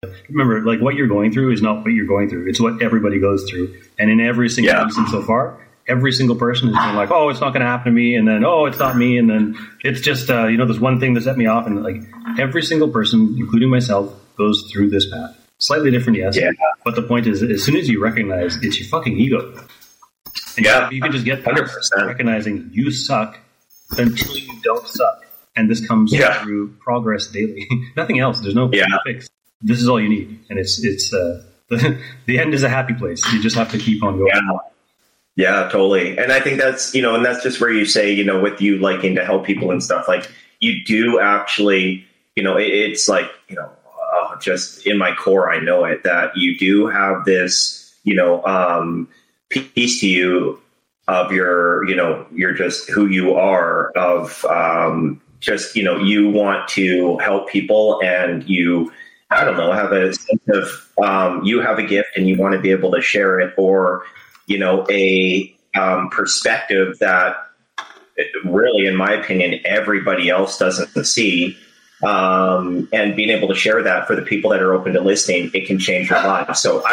Remember, like, what you're going through is not what you're going through. It's what everybody goes through. And in every single instance so far, every single person has been like, oh, it's not going to happen to me. And then, oh, it's not me. And then it's just, there's one thing that set me off. And like every single person, including myself, goes through this path. Slightly different, yes. Yeah. But the point is, as soon as you recognize it's your fucking ego, and you can just get past 100%. Recognizing you suck until you don't suck. And this comes through progress daily. Nothing else. There's no fix. This is all you need. And it's the end is a happy place. You just have to keep on going. Yeah, totally. And I think that's, and that's just where you say, with you liking to help people and stuff, like you do actually, it's like, just in my core, I know it, that you do have this, piece to you of you're just who you are, of just, you want to help people, and you, I don't know, have a sense of, you have a gift and you want to be able to share it, or, a perspective that really, in my opinion, everybody else doesn't see. And being able to share that for the people that are open to listening, it can change your life. So